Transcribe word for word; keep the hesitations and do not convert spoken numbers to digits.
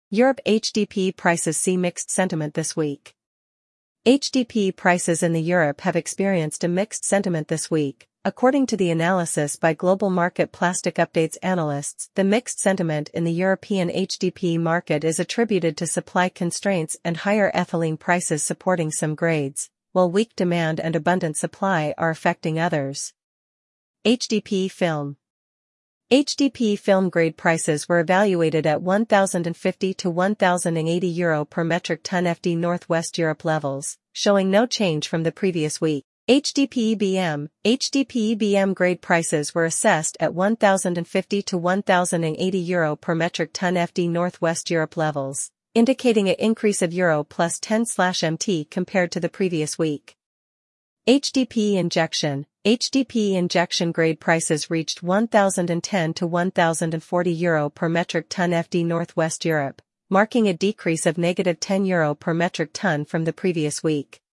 Europe H D P prices see mixed sentiment this week. H D P prices in the Europe have experienced a mixed sentiment this week. According to the analysis by Global Market Plastic Updates analysts, the mixed sentiment in the European H D P market is attributed to supply constraints and higher ethylene prices supporting some grades, while weak demand and abundant supply are affecting others. H D P film. H D P film grade prices were evaluated at one thousand fifty to one thousand eighty euro per metric ton F D Northwest Europe levels, showing no change from the previous week. H D P E B M, H D P E B M grade prices were assessed at one thousand fifty to one thousand eighty euro per metric ton F D Northwest Europe levels, indicating an increase of euro plus ten M T compared to the previous week. H D P injection, H D P injection grade prices reached one thousand ten to one thousand forty euro per metric ton F D Northwest Europe, marking a decrease of negative ten euro per metric ton from the previous week.